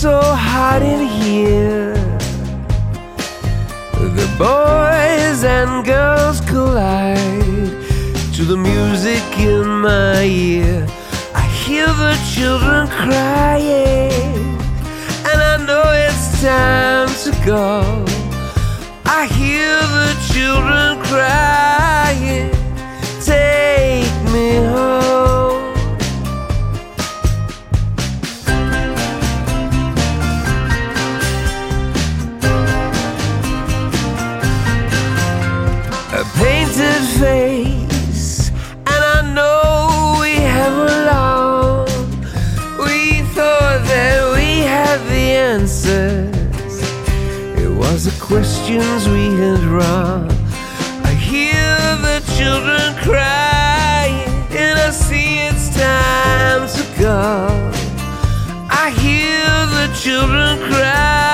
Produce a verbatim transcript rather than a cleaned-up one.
so hot in here. The boys and girls collide to the music in my ear. I hear the children crying, and I know it's time to go. I hear the children crying, take me home. A painted face, and I know we have alone. We thought that we had the answers. It was the questions we had wrong. I hear the children crying, and I see it's time to go. I hear the children cry.